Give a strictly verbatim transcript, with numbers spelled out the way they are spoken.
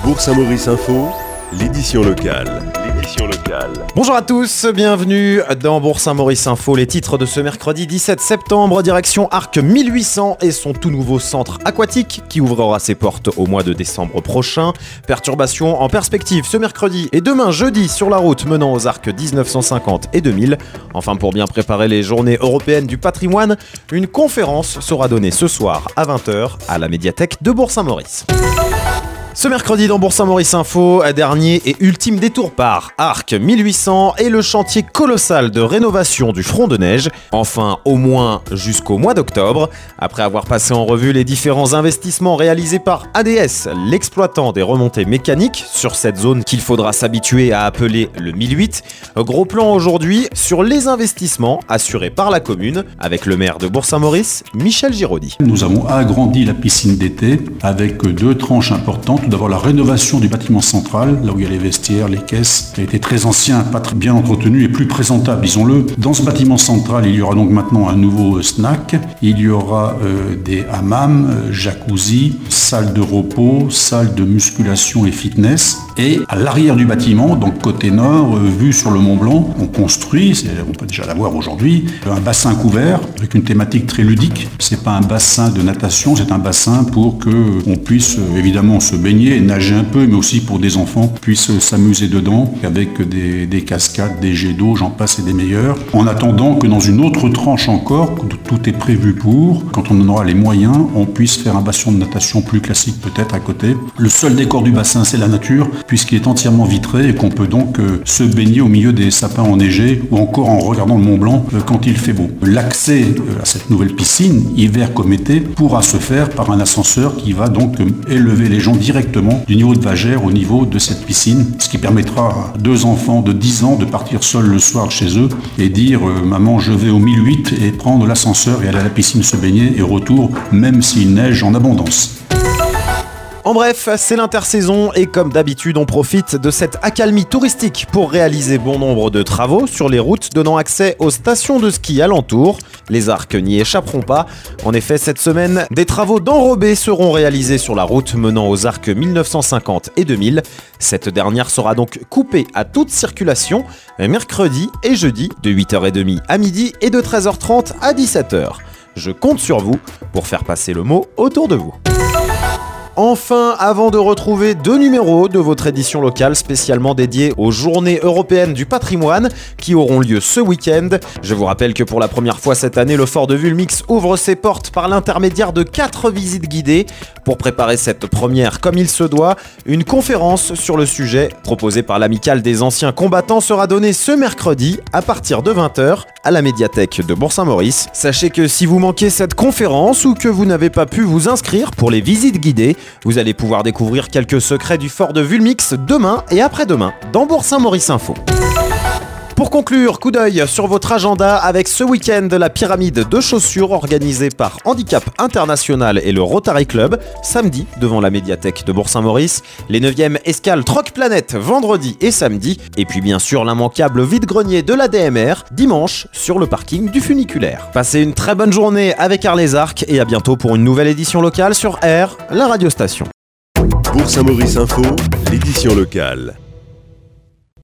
Bourg-Saint-Maurice Info, l'édition locale. L'édition locale. Bonjour à tous, bienvenue dans Bourg-Saint-Maurice Info. Les titres de ce mercredi dix-sept septembre, direction Arc mille huit cents et son tout nouveau centre aquatique qui ouvrira ses portes au mois de décembre prochain. Perturbations en perspective ce mercredi et demain jeudi sur la route menant aux arcs dix-neuf cent cinquante et deux mille. Enfin, pour bien préparer les journées européennes du patrimoine, une conférence sera donnée ce soir à vingt heures à la médiathèque de Bourg-Saint-Maurice. Ce mercredi dans Bourg-Saint-Maurice Info, dernier et ultime détour par Arc mille huit cents et le chantier colossal de rénovation du front de neige, enfin au moins jusqu'au mois d'octobre. Après avoir passé en revue les différents investissements réalisés par A D S, l'exploitant des remontées mécaniques, sur cette zone qu'il faudra s'habituer à appeler le mille huit, gros plan aujourd'hui sur les investissements assurés par la commune, avec le maire de Bourg-Saint-Maurice, Michel Giraudy. Nous avons agrandi la piscine d'été avec deux tranches importantes. Tout d'abord la rénovation du bâtiment central, là où il y a les vestiaires, les caisses, qui a été très ancien, pas très bien entretenu et plus présentable, disons-le. Dans ce bâtiment central, il y aura donc maintenant un nouveau snack. Il y aura euh, des hammams, euh, jacuzzi, salle de repos, salle de musculation et fitness. Et à l'arrière du bâtiment, donc côté nord, euh, vue sur le Mont Blanc, on construit, on peut déjà l'avoir aujourd'hui, un bassin couvert avec une thématique très ludique. C'est pas un bassin de natation, c'est un bassin pour que euh, on puisse euh, évidemment se baigner et nager un peu, mais aussi pour des enfants puissent s'amuser dedans avec des, des cascades, des jets d'eau, j'en passe et des meilleurs. En attendant que dans une autre tranche encore, tout est prévu pour, quand on en aura les moyens, on puisse faire un bassin de natation plus classique peut-être à côté. Le seul décor du bassin, c'est la nature, puisqu'il est entièrement vitré et qu'on peut donc euh, se baigner au milieu des sapins enneigés ou encore en regardant le Mont Blanc euh, quand il fait beau. L'accès euh, à cette nouvelle piscine, hiver comme été, pourra se faire par un ascenseur qui va donc euh, élever les gens directement du niveau de Vagère au niveau de cette piscine, ce qui permettra à deux enfants de dix ans de partir seuls le soir de chez eux et dire euh, « Maman, je vais au mille huit » et prendre l'ascenseur et aller à la piscine se baigner et retour, même s'il neige en abondance. En bref, c'est l'intersaison et comme d'habitude, on profite de cette accalmie touristique pour réaliser bon nombre de travaux sur les routes donnant accès aux stations de ski alentour. Les arcs n'y échapperont pas. En effet, cette semaine, des travaux d'enrobés seront réalisés sur la route menant aux arcs dix-neuf cent cinquante et deux mille. Cette dernière sera donc coupée à toute circulation mercredi et jeudi de huit heures trente à midi et de treize heures trente à dix-sept heures. Je compte sur vous pour faire passer le mot autour de vous. Enfin, avant de retrouver deux numéros de votre édition locale spécialement dédiée aux Journées européennes du patrimoine qui auront lieu ce week-end, je vous rappelle que pour la première fois cette année, le Fort de Vulmix ouvre ses portes par l'intermédiaire de quatre visites guidées. Pour préparer cette première comme il se doit, une conférence sur le sujet proposée par l'Amicale des anciens combattants sera donnée ce mercredi à partir de vingt heures à la médiathèque de Bourg-Saint-Maurice. Sachez que si vous manquez cette conférence ou que vous n'avez pas pu vous inscrire pour les visites guidées, vous allez pouvoir découvrir quelques secrets du fort de Vulmix demain et après-demain dans Bourg-Saint-Maurice Info. Pour conclure, coup d'œil sur votre agenda avec ce week-end la pyramide de chaussures organisée par Handicap International et le Rotary Club, samedi devant la médiathèque de Bourg-Saint-Maurice, les neuvièmes escales Troc Planète vendredi et samedi, et puis bien sûr l'immanquable vide-grenier de l'A D M R dimanche sur le parking du funiculaire. Passez une très bonne journée avec Arles Arcs et à bientôt pour une nouvelle édition locale sur R, la radiostation. Bourg-Saint-Maurice Info, l'édition locale.